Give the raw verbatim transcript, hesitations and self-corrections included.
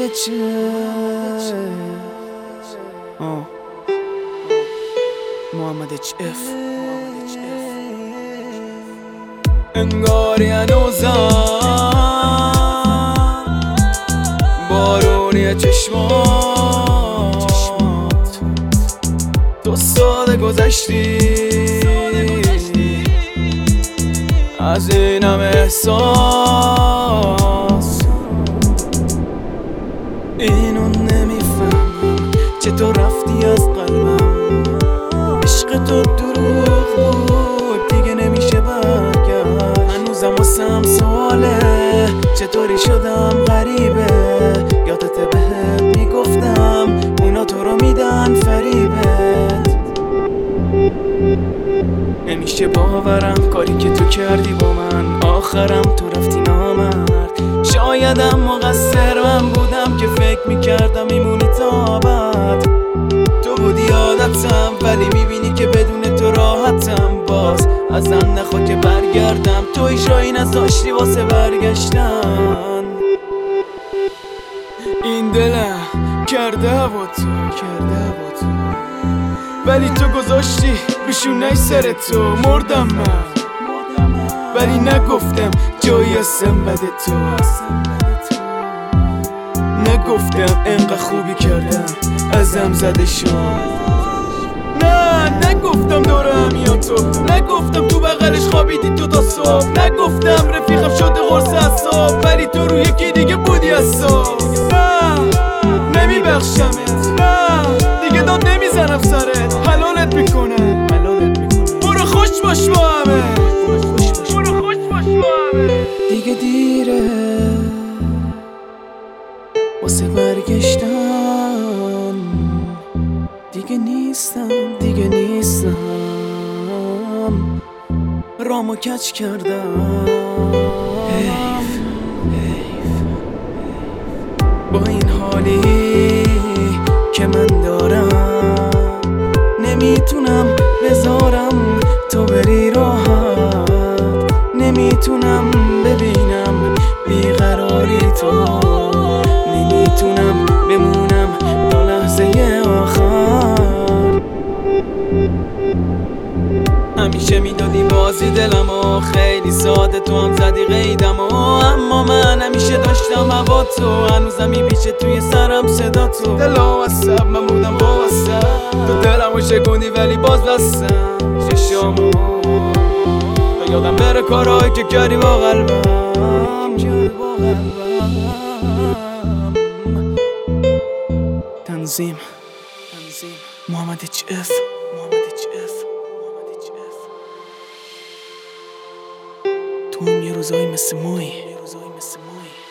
چه آه محمد اچ اف انگاری هنوزم بارونی چشمات تو ساده گذشتی از این همه احساس. اینو نمیفهمم چطور رفتی از قلبم، عشق تو دروغ بود دیگه نمیشه برگشت. هنوزم واسم سواله چطوری شدم غریبه، یادت بهت میگفتم اونا تو رو میدن فریبت. نمیشه باورم کاری که تو کردی با من، آخرم تو رفتی نامرد. شایدم مقصر من بودم که فکر میکردم میمونی تا بعد. تو بودی عادتم ولی میبینی که بدون تو راحتم. باز ازم نخوا که برگردم، تو ایشایی نذاشتی واسه برگشتن. این دلم کرده با تو کرده با تو ولی تو گذاشتی روشونای سر تو. مردم من ولی نگفتم جایی هستم بد تو. نگفتم انقدر خوبی کردم ازم زده شد. نه نگفتم دورم یا تو، نگفتم تو بغلش خوابیدی تو تا صبح. نگفتم رفیقم شده قرص اعصاب ولی تو رو یکی دیگه بودی حساس. نه نمیبخشمت، نه دیگه داد نمیزنم سرت. حلالت میکنم برو خوش باش با همه، برو خوش باش با همه. دیگه دیره واسه برگشتن، دیگه نیستم دیگه نیستم رامو کچ کردم. حیف حیف با این حالی که من دارم نمیتونم بذارم تو بری راحت. نمیتونم ببینم بیقراری تو، نمیتونم بمونم تا لحظه آخر. همیشه میدادی بازی دلمو، خیلی ساده تو هم زدی قیدمو. اما من همیشه داشتم هوا تو، هنوزم میپیچه توی سرم صدا تو. دلم واسب من بودم واسب تو، دلمو شکوندی ولی باز بستم چشامو تا یادم بره کارهایی که کردی با قلبم. تنظیم محمد اچ اف تو هم یه روزایی مثل مایی